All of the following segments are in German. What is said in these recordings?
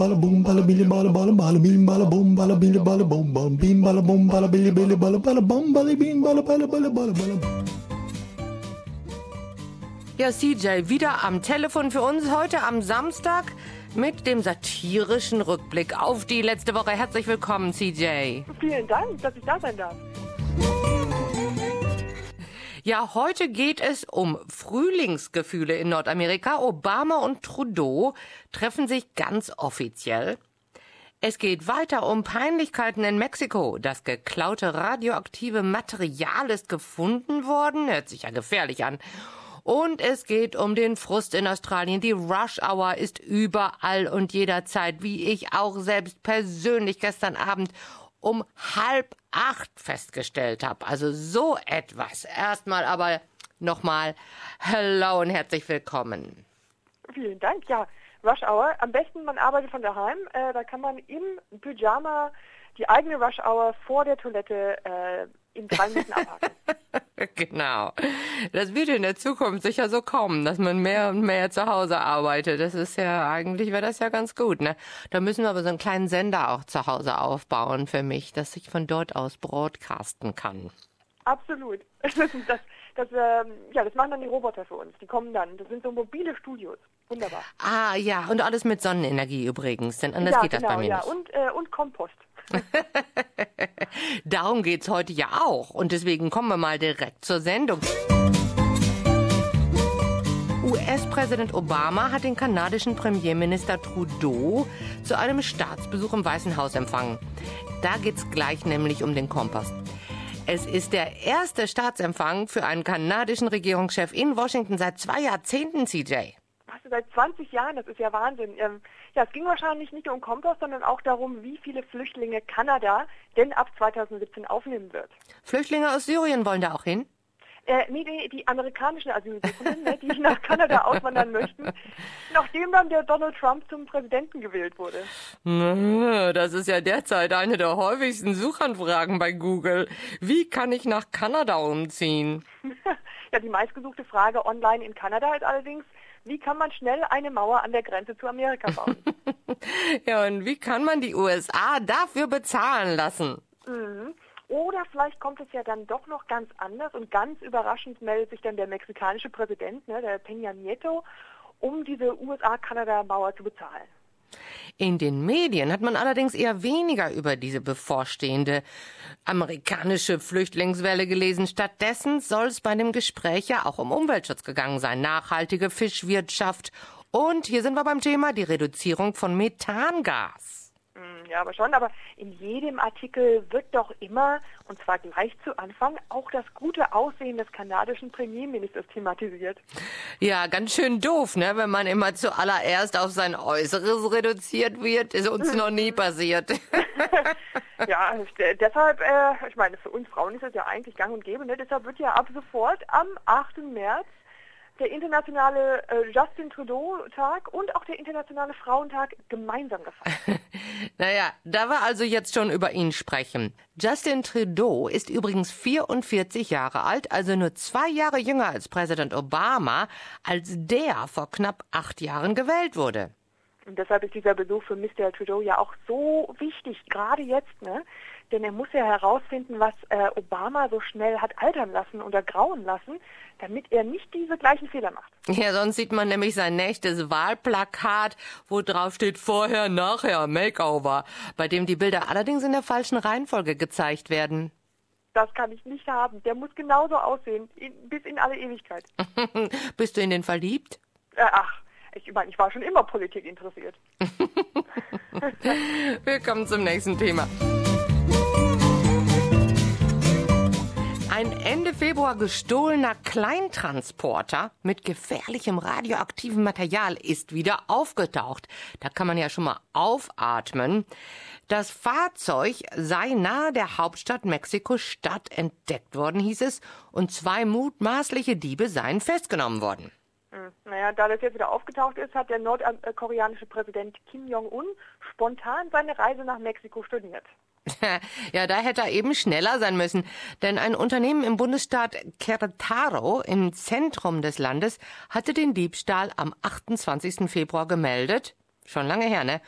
balla boom, balla billy balla balla balla bim balla boom, balla billy balla boom, balla bim balla boom, balla billy billy balla balla bum, balla bim balla balla balla balla balla. Ja, CJ, wieder am Telefon für uns heute am Samstag mit dem satirischen Rückblick auf die letzte Woche. Herzlich willkommen, CJ. Vielen Dank, dass ich da sein darf. Ja, heute geht es um Frühlingsgefühle in Nordamerika. Obama und Trudeau treffen sich ganz offiziell. Es geht weiter um Peinlichkeiten in Mexiko. Das geklaute radioaktive Material ist gefunden worden. Hört sich ja gefährlich an. Und es geht um den Frust in Australien. Die Rush Hour ist überall und jederzeit, wie ich auch selbst persönlich gestern Abend um 7:30 festgestellt habe. Also so etwas. Erstmal aber nochmal hello und herzlich willkommen. Vielen Dank. Ja, Rush Hour. Am besten, man arbeitet von daheim. Da kann man im Pyjama die eigene Rush Hour vor der Toilette in 3 Minuten abhaken. Genau. Das wird in der Zukunft sicher so kommen, dass man mehr und mehr zu Hause arbeitet. Das ist ja, eigentlich wäre das ja ganz gut, ne? Da müssen wir aber so einen kleinen Sender auch zu Hause aufbauen für mich, dass ich von dort aus broadcasten kann. Absolut. Das machen dann die Roboter für uns. Die kommen dann. Das sind so mobile Studios. Wunderbar. Ah, ja. Und alles mit Sonnenenergie übrigens, denn anders geht das bei mir nicht. Und Kompost. Darum geht's heute ja auch. Und deswegen kommen wir mal direkt zur Sendung. US-Präsident Obama hat den kanadischen Premierminister Trudeau zu einem Staatsbesuch im Weißen Haus empfangen. Da geht's gleich nämlich um den Kompost. Es ist der erste Staatsempfang für einen kanadischen Regierungschef in Washington seit 2 Jahrzehnten, CJ. Seit 20 Jahren, das ist ja Wahnsinn. Es ging wahrscheinlich nicht nur um Kompost, sondern auch darum, wie viele Flüchtlinge Kanada denn ab 2017 aufnehmen wird. Flüchtlinge aus Syrien wollen da auch hin? Nee, die amerikanischen Asylsuchenden, die nach Kanada auswandern möchten, nachdem dann der Donald Trump zum Präsidenten gewählt wurde. Das ist ja derzeit eine der häufigsten Suchanfragen bei Google. Wie kann ich nach Kanada umziehen? Ja, die meistgesuchte Frage online in Kanada ist allerdings, wie kann man schnell eine Mauer an der Grenze zu Amerika bauen? Ja, und wie kann man die USA dafür bezahlen lassen? Mhm. Oder vielleicht kommt es ja dann doch noch ganz anders und ganz überraschend meldet sich dann der mexikanische Präsident, der Peña Nieto, um diese USA-Kanada-Mauer zu bezahlen. In den Medien hat man allerdings eher weniger über diese bevorstehende amerikanische Flüchtlingswelle gelesen. Stattdessen soll es bei dem Gespräch ja auch um Umweltschutz gegangen sein, nachhaltige Fischwirtschaft und hier sind wir beim Thema die Reduzierung von Methangas. Ja, aber in jedem Artikel wird doch immer, und zwar gleich zu Anfang, auch das gute Aussehen des kanadischen Premierministers thematisiert. Ja, ganz schön doof, ne, wenn man immer zuallererst auf sein Äußeres reduziert wird. Ist uns noch nie passiert. Ja, deshalb, ich meine, für uns Frauen ist das ja eigentlich gang und gäbe, ne? Deshalb wird ja ab sofort am 8. März der internationale Justin Trudeau-Tag und auch der internationale Frauentag gemeinsam gefeiert. Naja, da wir also jetzt schon über ihn sprechen. Justin Trudeau ist übrigens 44 Jahre alt, also nur 2 Jahre jünger als Präsident Obama, als der vor knapp 8 Jahren gewählt wurde. Und deshalb ist dieser Besuch für Mr. Trudeau ja auch so wichtig, gerade jetzt, ne? Denn er muss ja herausfinden, was Obama so schnell hat altern lassen oder grauen lassen, damit er nicht diese gleichen Fehler macht. Ja, sonst sieht man nämlich sein nächstes Wahlplakat, wo drauf steht Vorher, Nachher, Makeover, bei dem die Bilder allerdings in der falschen Reihenfolge gezeigt werden. Das kann ich nicht haben. Der muss genauso aussehen, bis in alle Ewigkeit. Bist du in den verliebt? Ich meine, ich war schon immer Politik interessiert. Wir kommen zum nächsten Thema. Ein Ende Februar gestohlener Kleintransporter mit gefährlichem radioaktivem Material ist wieder aufgetaucht. Da kann man ja schon mal aufatmen. Das Fahrzeug sei nahe der Hauptstadt Mexiko-Stadt entdeckt worden, hieß es, und 2 mutmaßliche Diebe seien festgenommen worden. Naja, da das jetzt wieder aufgetaucht ist, hat der nordkoreanische Präsident Kim Jong-un spontan seine Reise nach Mexiko storniert. Ja, da hätte er eben schneller sein müssen, denn ein Unternehmen im Bundesstaat Querétaro im Zentrum des Landes hatte den Diebstahl am 28. Februar gemeldet, schon lange her, ne?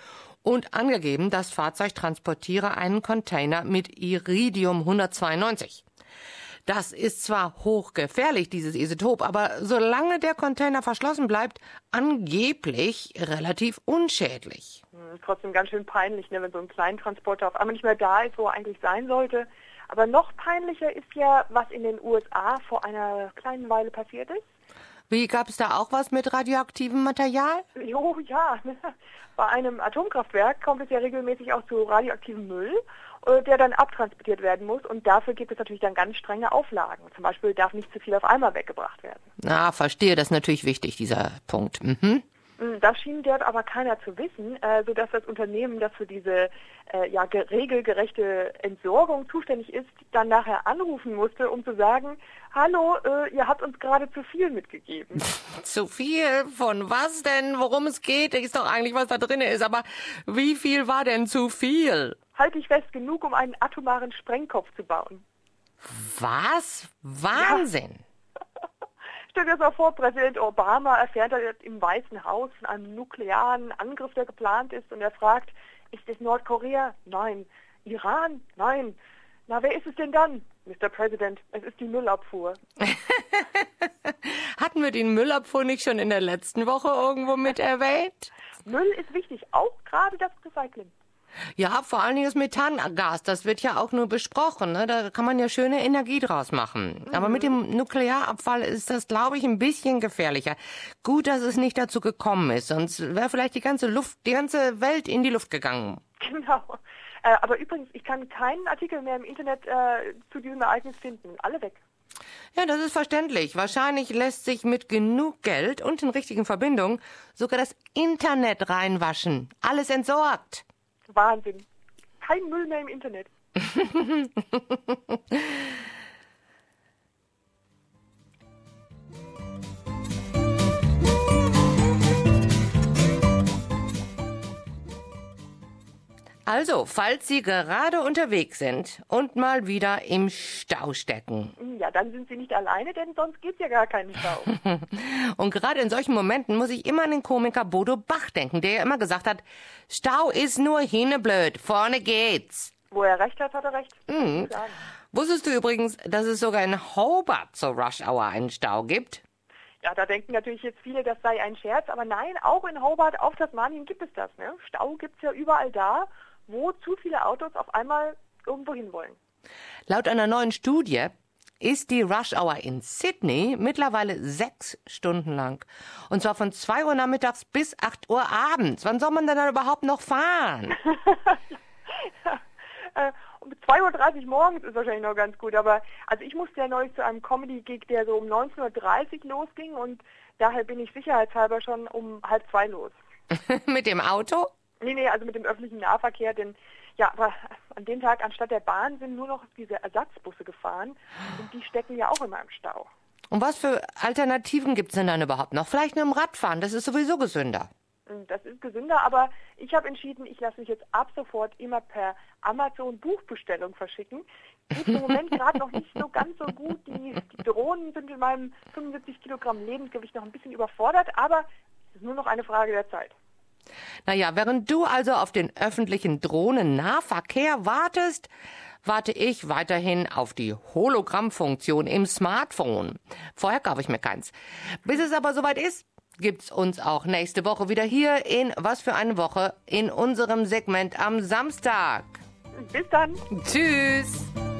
und angegeben, das Fahrzeug transportiere einen Container mit Iridium-192. Das ist zwar hochgefährlich, dieses Isotop, aber solange der Container verschlossen bleibt, angeblich relativ unschädlich. Trotzdem ganz schön peinlich, ne, wenn so ein Kleintransporter auf einmal nicht mehr da ist, wo er eigentlich sein sollte. Aber noch peinlicher ist ja, was in den USA vor einer kleinen Weile passiert ist. Wie, gab es da auch was mit radioaktivem Material? Jo, ja. Bei einem Atomkraftwerk kommt es ja regelmäßig auch zu radioaktivem Müll, der dann abtransportiert werden muss. Und dafür gibt es natürlich dann ganz strenge Auflagen. Zum Beispiel darf nicht zu viel auf einmal weggebracht werden. Ah, verstehe, das ist natürlich wichtig, dieser Punkt. Mhm. Das schien dort aber keiner zu wissen, sodass das Unternehmen, das für diese regelgerechte Entsorgung zuständig ist, dann nachher anrufen musste, um zu sagen, hallo, ihr habt uns gerade zu viel mitgegeben. Zu viel? Von was denn? Worum es geht? Ist doch eigentlich, was da drin ist. Aber wie viel war denn zu viel? Halt dich fest, genug, um einen atomaren Sprengkopf zu bauen. Was? Wahnsinn! Ja. Stell dir das mal vor, Präsident Obama erfährt im Weißen Haus von einem nuklearen Angriff, der geplant ist, und er fragt, ist es Nordkorea? Nein. Iran? Nein. Na, wer ist es denn dann? Mr. President, es ist die Müllabfuhr. Hatten wir den Müllabfuhr nicht schon in der letzten Woche irgendwo mit erwähnt? Müll ist wichtig, auch gerade das Recycling. Ja, vor allen Dingen das Methangas, das wird ja auch nur besprochen, ne? Da kann man ja schöne Energie draus machen. Aber mit dem Nuklearabfall ist das, glaube ich, ein bisschen gefährlicher. Gut, dass es nicht dazu gekommen ist, sonst wäre vielleicht die ganze Welt in die Luft gegangen. Genau. Aber übrigens, ich kann keinen Artikel mehr im Internet zu diesem Ereignis finden. Alle weg. Ja, das ist verständlich. Wahrscheinlich lässt sich mit genug Geld und den richtigen Verbindungen sogar das Internet reinwaschen. Alles entsorgt. Wahnsinn. Kein Müll mehr im Internet. Also, falls Sie gerade unterwegs sind und mal wieder im Stau stecken. Ja, dann sind Sie nicht alleine, denn sonst gibt's ja gar keinen Stau. Und gerade in solchen Momenten muss ich immer an den Komiker Bodo Bach denken, der ja immer gesagt hat, Stau ist nur hinneblöd, vorne geht's. Wo er recht hat, hat er recht. Mhm. Wusstest du übrigens, dass es sogar in Hobart zur Rush Hour einen Stau gibt? Ja, da denken natürlich jetzt viele, das sei ein Scherz, aber nein, auch in Hobart auf Tasmanien gibt es das. Ne? Stau gibt's ja überall da, wo zu viele Autos auf einmal irgendwo hin wollen. Laut einer neuen Studie ist die Rush Hour in Sydney mittlerweile 6 Stunden lang. Und zwar von 2 Uhr nachmittags bis 8 Uhr abends. Wann soll man denn da überhaupt noch fahren? Um 2:30 Uhr morgens ist wahrscheinlich noch ganz gut, aber also ich musste ja neulich zu einem Comedy-Gig, der so um 19:30 Uhr losging, und daher bin ich sicherheitshalber schon um 1:30 los. Mit dem Auto? Nee, also mit dem öffentlichen Nahverkehr, denn ja, aber an dem Tag anstatt der Bahn sind nur noch diese Ersatzbusse gefahren, und die stecken ja auch immer im Stau. Und was für Alternativen gibt's denn dann überhaupt noch? Vielleicht mit dem Radfahren, das ist sowieso gesünder. Das ist gesünder, aber ich habe entschieden, ich lasse mich jetzt ab sofort immer per Amazon Buchbestellung verschicken. Geht im Moment gerade noch nicht so ganz so gut. Die Drohnen sind in meinem 75 Kilogramm Lebensgewicht noch ein bisschen überfordert, aber es ist nur noch eine Frage der Zeit. Naja, während du also auf den öffentlichen Drohnennahverkehr wartest, warte ich weiterhin auf die Hologrammfunktion im Smartphone. Vorher kaufe ich mir keins. Bis es aber soweit ist, gibt's uns auch nächste Woche wieder hier in Was für eine Woche in unserem Segment am Samstag. Bis dann. Tschüss.